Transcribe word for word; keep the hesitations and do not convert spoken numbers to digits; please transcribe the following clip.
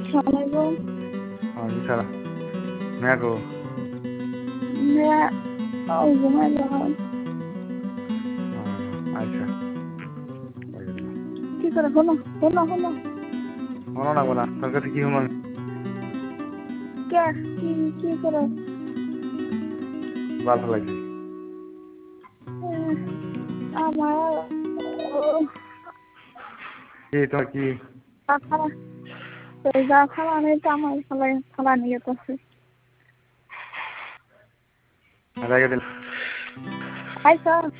Assalamualaikum. Waalaikumsalam. Meaku. Ya, oh gimana? আচ্ছা কি করে শোনো শোনো শোনো শোনো না বলা তোর কাছে কি শুনো কে কি কি করে ভালো লাগছে আমার কি তোর কি খালা এই যা খালা নেই তো আমার খালা খালা নিয়ে গেছে আগে দিন আইসা